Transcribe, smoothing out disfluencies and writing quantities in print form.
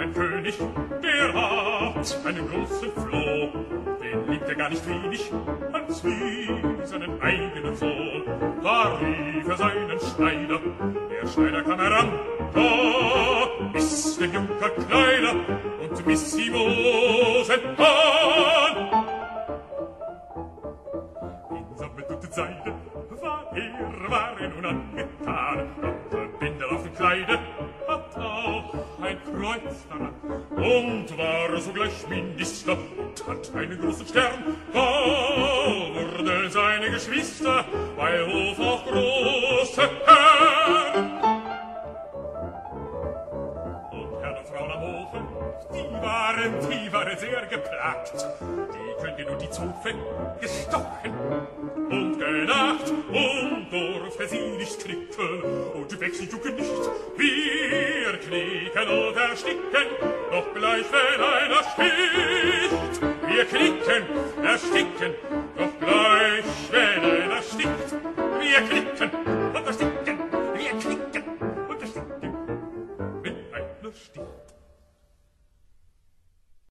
ein König, der hat einen großen Floh. Den liebt er gar nicht wenig, als wie seinen eigenen Sohn. Da rief er seinen Schneider, der Schneider kam heran. Da ist der Junker Kleider und miss ihm Hosen an. In sammeldutte Seide war er nun angetan. Und Bänder auf dem Kleide hat auch ein Kreuz daran. Und war sogleich Minister und hat einen großen Stern. Da wurden seine Geschwister bei Hof auch große Herren. Und Herr und Frauen am Hofe, die waren sehr geplagt. Die Königin und die Zofe gestochen und genagt und durfte sie nicht knicken und wechseljucken nicht. Wir knicken und ersticken, doch gleich wenn einer sticht. Wir knicken, ersticken, doch gleich wenn einer sticht. Wir knicken und ersticken, wir knicken und ersticken, wenn einer sticht.